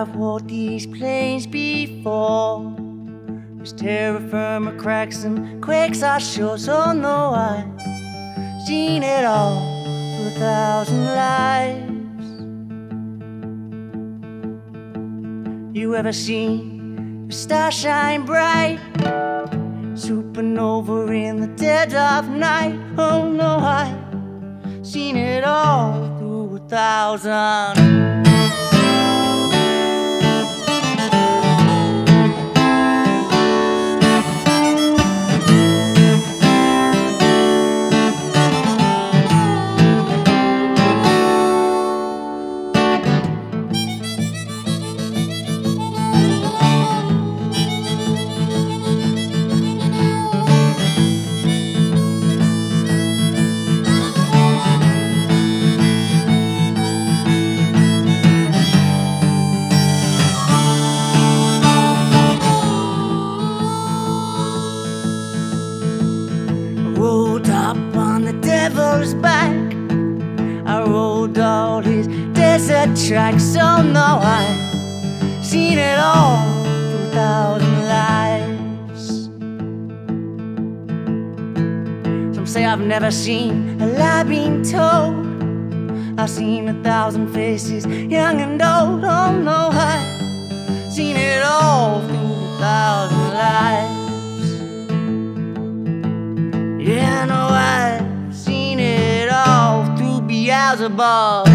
I've walked these plains before. There's terra firma cracks and quakes are sure. So no, I've seen it all through 1,000 lives. You ever seen a star shine bright, supernova in the dead of night? Oh no, I've seen it all through 1,000. Rolled up on the devil's back, I rode all his desert tracks. Oh no, I've seen it all through 1,000 lives. Some say I've never seen a lie being told. I've seen 1,000 faces, young and old. Oh no, I've seen it all through 1,000 lives. Yeah, no, I've seen it all through Beelzebub.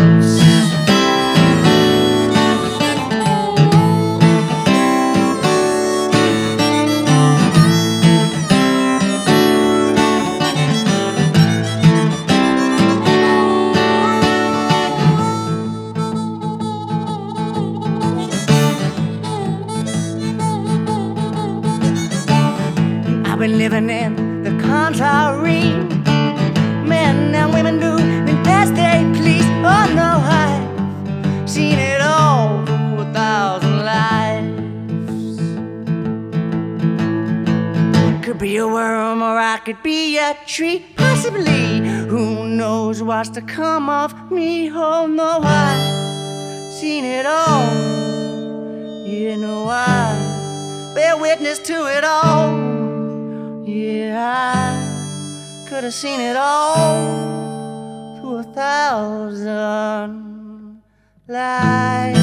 I've been living in the contrary. Men and women do the best they please. Oh no, I've seen it all through 1,000 lives. Could be a worm or I could be a tree, possibly. Who knows what's to come of me? Oh no, I've seen it all. You know, I bear witness to it all. Yeah, I could have seen it all through 1,000 lives.